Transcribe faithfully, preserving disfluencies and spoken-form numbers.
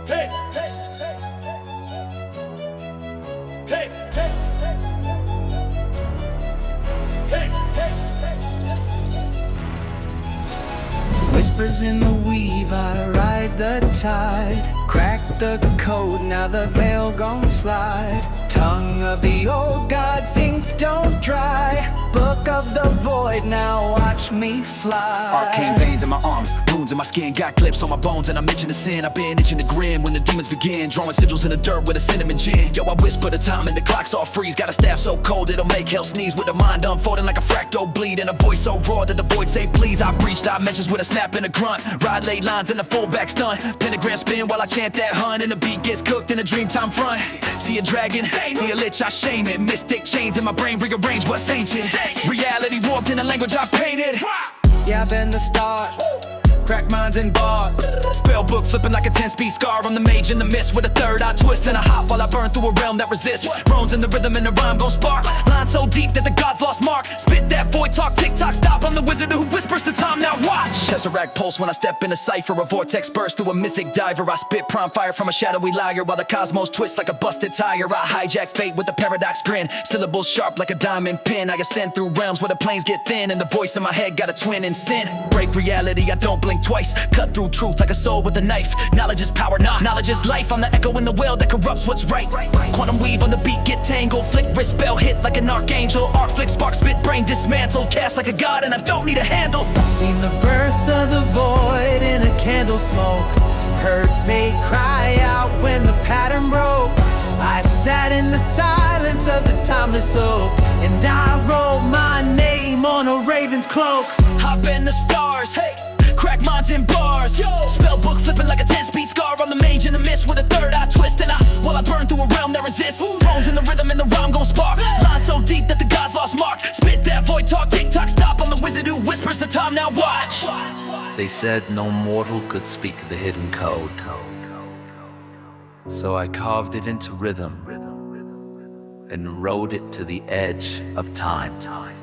Hey, hey, hey, hey, hey, hey. Whispers in the weave, I ride the tide. Crack the code, now the veil gon' slide. Tongue of the old gods, ink don't dry. Book of the void, now watch me fly. Arcane veins in my arms, wounds in my skin. Got clips on my bones and I'm itching to sin. I've been itching to grin when the demons begin. Drawing sigils in the dirt with a cinnamon gin. Yo, I whisper the time and the clock's all freeze. Got a staff so cold it'll make hell sneeze. With a mind unfolding like a fractal bleed. And a voice so raw that the void say please. I breach dimensions with a snap and a grunt. Ride late lines in a fullback stunt. Pentagram spin while I chant that hunt. And the beat gets cooked in a dreamtime front. See a dragon, see a lich, I shame it. Mystic chains in my brain rearrange what's ancient. Reality warped in the language I painted. Yeah, I've been the start. Crack minds and bars. Spell book flipping like a ten-speed scar. I'm the mage in the mist with a third eye twist and a hop while I burn through a realm that resists. Bones in the rhythm and the rhyme gon' spark. Line so deep that the gods lost mark. Spit that void talk, tick-tock, stop. I'm the wizard who whispers the time, now watch. Tesseract pulse when I step in a cipher. A vortex burst through a mythic diver. I spit prime fire from a shadowy liar while the cosmos twists like a busted tire. I hijack fate with a paradox grin. Syllables sharp like a diamond pin. I ascend through realms where the planes get thin. And the voice in my head got a twin in sin. Break reality, I don't blink twice. Cut through truth like a soul with a knife. Knowledge is power, nah, knowledge is life. I'm the echo in the well that corrupts what's right. Quantum weave on the beat, get tangled. Flick wrist spell, hit like an archangel. Arc flick, spark, spit, brain dismantle. Cast like a god and I don't need a handle. Seen the birth of the void in a candle smoke. Heard fate cry out when the pattern broke. I sat in the silence of the timeless oak, and I wrote my name on a raven's cloak. Hop in the stars, hey. Crack minds in bars. Yo. Spell book flipping like a ten-speed scar. I'm the mage in the mist with a third eye twist. And I, while I burn through a realm that resists. Bones in the rhythm and the rhyme gon' spark. Line so deep that the gods lost mark. Spit that void talk, tick-tock, stop. I'm the wizard who whispers the time, now watch. They said no mortal could speak the hidden code. So I carved it into rhythm and wrote it to the edge of time.